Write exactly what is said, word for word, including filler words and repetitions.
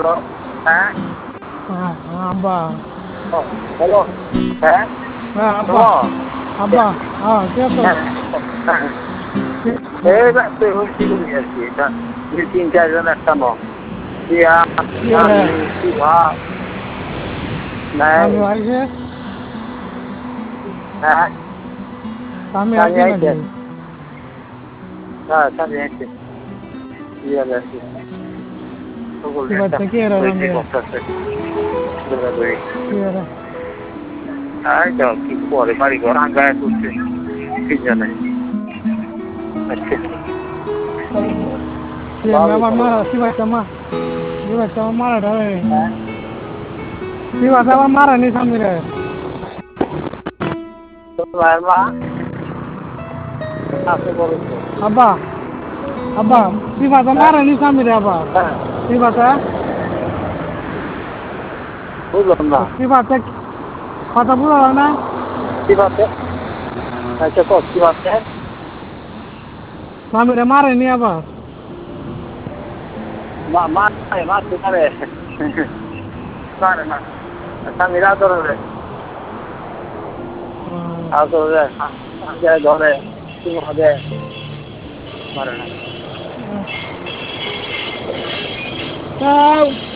হ্যাঁ হ্যাঁ আব্বা হ্যালো হ্যাঁ হ্যাঁ আব্বা আব্বা হ্যাঁ কে তো এই তুই হচ্ছি তুমি আর কি এটা দুই তিন চারজন একটা ন দিয়া নাই আমি আইছে হ্যাঁ আমি আমি আইছি আইছে নাকি হ্যাঁ আমি আইছে ইয়া আছে ওগুলো এবার একটা থেকে এরা ওইটি আমি করতেছে দৌড়াদৌড়ি কি এরা আই যাও কি পরে বাড়ি ঘর আঙ্গায় করছে কি জানে আচ্ছা আমার মারা শিবাইটা মা শিবাইটা আমার মারা ঢালে শিবাইটা আমার মারা নি সামনে রে তোমার মা আছে বলছো আব্বা আব্বা শিবাইটা মারা নি সামনে রে আব্বা শিবাইটা বুঝলাম না শিবাইটা কথা বুঝলাম না কি বাতে আচ্ছা কত কি বাতে সামনে রে মারে নি আবার মা মা মা তুমারে মারে না আমি রাত ধরে আসলে আগে ধরে তুমি হবে মারে না তা